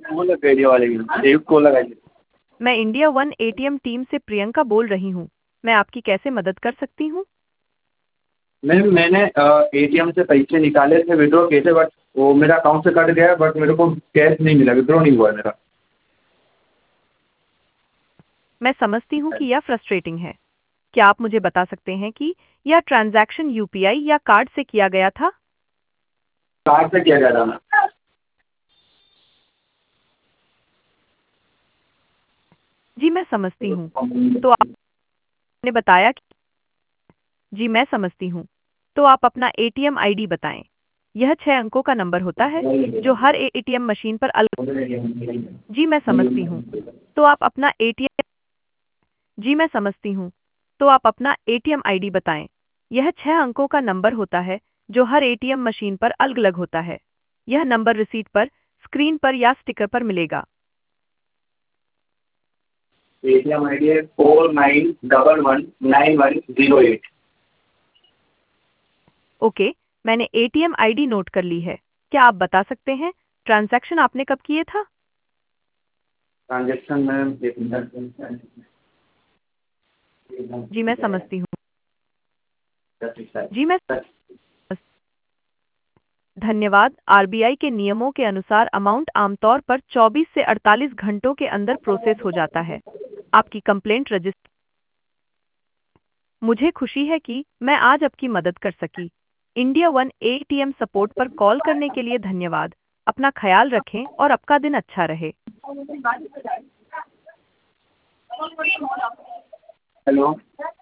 वो लग गई वाले की एक को लगाइए। मैं इंडिया वन एटीएम टीम से प्रियंका बोल रही हूँ। मैं आपकी कैसे मदद कर सकती हूँ? मैम मैंने एटीएम से पैसे निकाले थे, विड्रॉ किए थे, बट वो मेरा अकाउंट से कट गया, बट मेरे को कैश नहीं मिला, विड्रॉ नहीं हुआ है मेरा। मैं समझती हूँ कि यह फ्रस्ट्रेटिंग है। क्या आप मुझे बता सकते हैं कि यह ट्रांजैक्शन यूपीआई या कार्ड से किया गया था? कार्ड से किया गया था ना। जी मैं समझती हूँ। तो आपने बताया कि जी मैं समझती हूँ। तो आप अपना एटीएम आईडी बताएं। यह 6 अंकों का नंबर होता है जो हर एटीएम मशीन पर अलग। जी मैं समझती हूँ। तो आप अपना एटीएम जी मैं समझती हूँ। तो आप अपना एटीएम आईडी बताएं। यह 6 अंकों का नंबर होता है जो हर एटीएम मशीन पर अलग-अलग होता है। यह नंबर रिसीट पर, स्क्रीन पर या स्टिकर पर मिलेगा। एटीएम आई डी है 49119108। ओके, मैंने एटीएम आईडी नोट कर ली है। क्या आप बता सकते हैं ट्रांजैक्शन आपने कब किए था? ट्रांजेक्शन मैम एक मिनट। जी मैं समझती हूँ। जी मैं धन्यवाद। आरबीआई के नियमों के अनुसार अमाउंट आमतौर पर 24 से 48 घंटों के अंदर प्रोसेस हो जाता है। आपकी कंप्लेंट रजिस्टर। मुझे खुशी है कि मैं आज आपकी मदद कर सकी। इंडिया वन एटीएम सपोर्ट पर कॉल करने के लिए धन्यवाद। अपना ख्याल रखें और आपका दिन अच्छा रहे। हेलो।